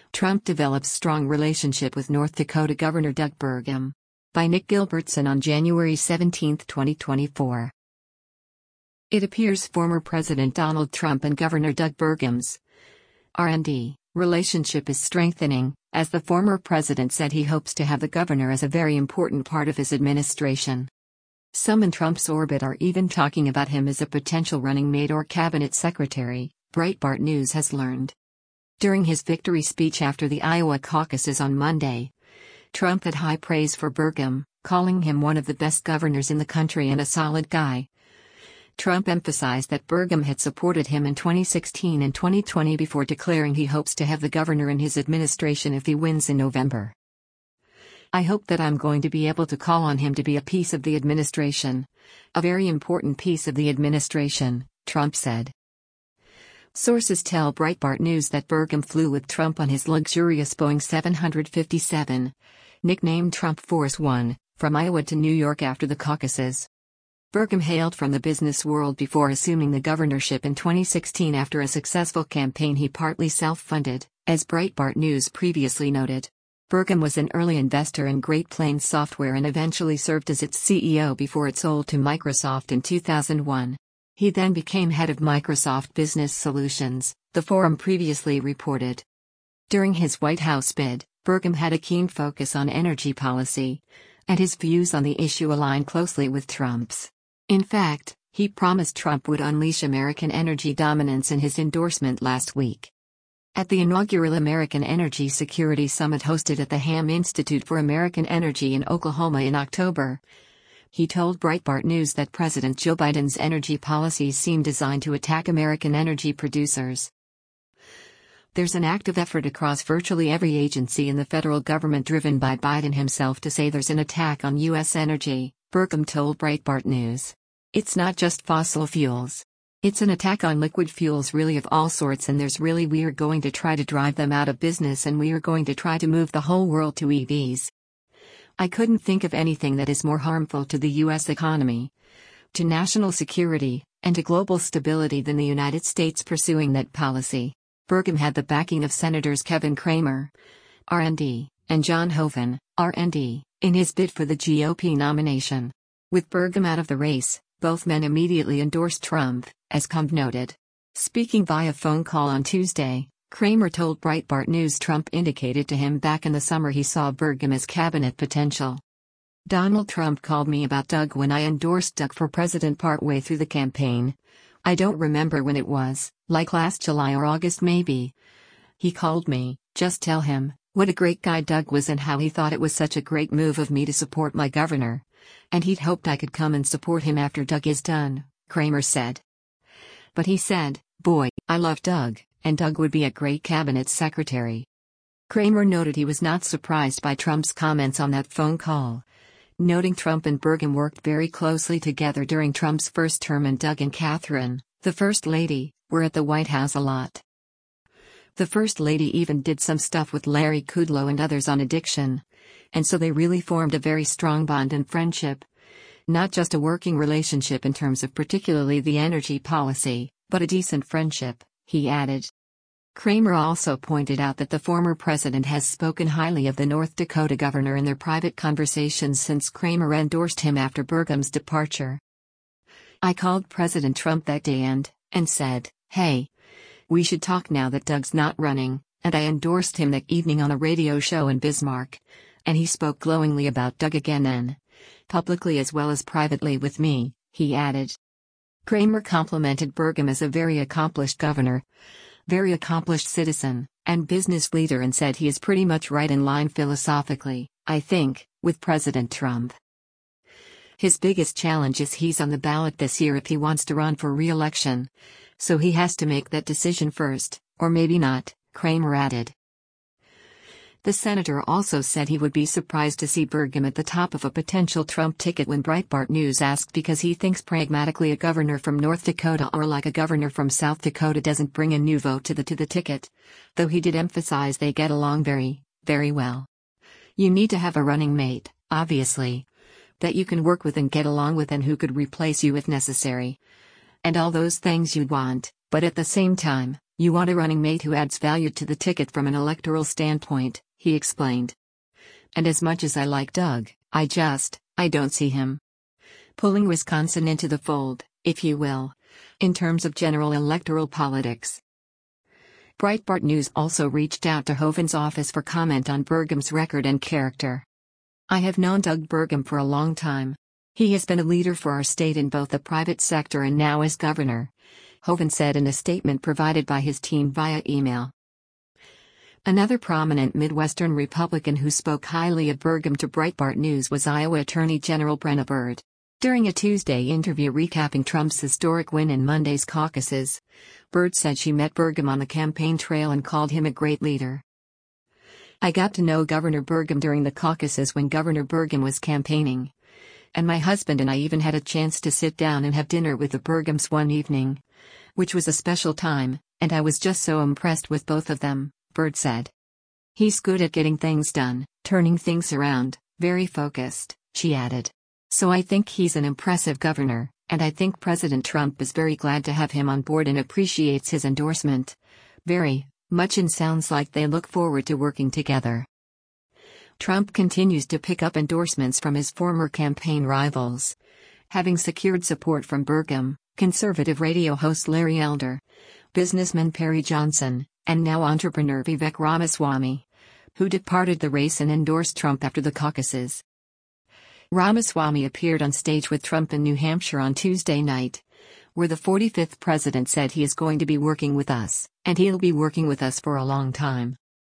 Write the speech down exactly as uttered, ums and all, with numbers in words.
Trump develops strong relationship with North Dakota Governor Doug Burgum. By Nick Gilbertson on January seventeenth, twenty twenty-four. It appears former President Donald Trump and Governor Doug Burgum's R and D relationship is strengthening, as the former president said he hopes to have the governor as a very important part of his administration. Some in Trump's orbit are even talking about him as a potential running mate or cabinet secretary, Breitbart News has learned. During his victory speech after the Iowa caucuses on Monday, Trump had high praise for Burgum, calling him one of the best governors in the country and a solid guy. Trump emphasized that Burgum had supported him in twenty sixteen and twenty twenty before declaring he hopes to have the governor in his administration if he wins in November. "I hope that I'm going to be able to call on him to be a piece of the administration, a very important piece of the administration," Trump said. Sources tell Breitbart News that Burgum flew with Trump on his luxurious Boeing seven fifty-seven, nicknamed Trump Force One, from Iowa to New York after the caucuses. Burgum hailed from the business world before assuming the governorship in twenty sixteen after a successful campaign he partly self-funded, as Breitbart News previously noted. Burgum was an early investor in Great Plains Software and eventually served as its C E O before it sold to Microsoft in two thousand one. He then became head of Microsoft Business Solutions, the Forum previously reported. During his White House bid, Burgum had a keen focus on energy policy, and his views on the issue align closely with Trump's. In fact, he promised Trump would unleash American energy dominance in his endorsement last week. At the inaugural American Energy Security Summit hosted at the Ham Institute for American Energy in Oklahoma in October, he told Breitbart News that President Joe Biden's energy policies seem designed to attack American energy producers. "There's an active effort across virtually every agency in the federal government driven by Biden himself to say there's an attack on U S energy," Burgum told Breitbart News. "It's not just fossil fuels. It's an attack on liquid fuels really of all sorts, and there's really we're going to try to drive them out of business and we are going to try to move the whole world to E Vs. I couldn't think of anything that is more harmful to the U S economy, to national security, and to global stability than the United States pursuing that policy." Burgum had the backing of Senators Kevin Cramer, R and D, and John Hoeven, R and D, in his bid for the G O P nomination. With Burgum out of the race, both men immediately endorsed Trump, as Comb noted. Speaking via phone call on Tuesday, Cramer told Breitbart News Trump indicated to him back in the summer he saw Burgum as cabinet potential. "Donald Trump called me about Doug when I endorsed Doug for president partway through the campaign. I don't remember when it was, like last July or August maybe. He called me, just tell him what a great guy Doug was and how he thought it was such a great move of me to support my governor. And he'd hoped I could come and support him after Doug is done," Cramer said. But he said, "Boy, I love Doug, and Doug would be a great cabinet secretary." Cramer noted he was not surprised by Trump's comments on that phone call, noting Trump and Burgum worked very closely together during Trump's first term and Doug and Catherine, the First Lady, were at the White House a lot. The First Lady even did some stuff with Larry Kudlow and others on addiction, and so they really formed a very strong bond and friendship. Not just a working relationship in terms of particularly the energy policy, but a decent friendship, he added. Cramer also pointed out that the former president has spoken highly of the North Dakota governor in their private conversations since Cramer endorsed him after Burgum's departure. "I called President Trump that day and, and said, hey, we should talk now that Doug's not running, and I endorsed him that evening on a radio show in Bismarck. And he spoke glowingly about Doug again then, publicly as well as privately with me," he added. Cramer complimented Burgum as a very accomplished governor, very accomplished citizen, and business leader, and said he is pretty much right in line philosophically, I think, with President Trump. His biggest challenge is he's on the ballot this year if he wants to run for re-election, so he has to make that decision first, or maybe not, Cramer added. The senator also said he would be surprised to see Burgum at the top of a potential Trump ticket when Breitbart News asked because he thinks pragmatically a governor from North Dakota or like a governor from South Dakota doesn't bring a new vote to the to the ticket, though he did emphasize they get along very, very well. "You need to have a running mate, obviously, that you can work with and get along with and who could replace you if necessary. And all those things you'd want, but at the same time, You want a running mate who adds value to the ticket from an electoral standpoint, he explained. And as much as I like Doug, I just, I don't see him pulling Wisconsin into the fold, if you will, in terms of general electoral politics. Breitbart News also reached out to Hovind's office for comment on Burgum's record and character. I have known Doug Burgum for a long time. He has been a leader for our state in both the private sector and now as governor, Hovind said in a statement provided by his team via email. Another prominent Midwestern Republican who spoke highly of Burgum to Breitbart News was Iowa Attorney General Brenna Bird. During a Tuesday interview recapping Trump's historic win in Monday's caucuses, Bird said she met Burgum on the campaign trail and called him a great leader. I got to know Governor Burgum during the caucuses when Governor Burgum was campaigning. And my husband and I even had a chance to sit down and have dinner with the Burgums one evening, which was a special time, and I was just so impressed with both of them, Bird said. He's good at getting things done, turning things around, very focused, she added. So I think he's an impressive governor, and I think President Trump is very glad to have him on board and appreciates his endorsement. Very much, and sounds like they look forward to working together. Trump continues to pick up endorsements from his former campaign rivals, having secured support from Burgum, conservative radio host Larry Elder, businessman Perry Johnson, and now entrepreneur Vivek Ramaswamy, who departed the race and endorsed Trump after the caucuses. Ramaswamy appeared on stage with Trump in New Hampshire on Tuesday night, where the forty-fifth president said he is going to be working with us, and he'll be working with us for a long time.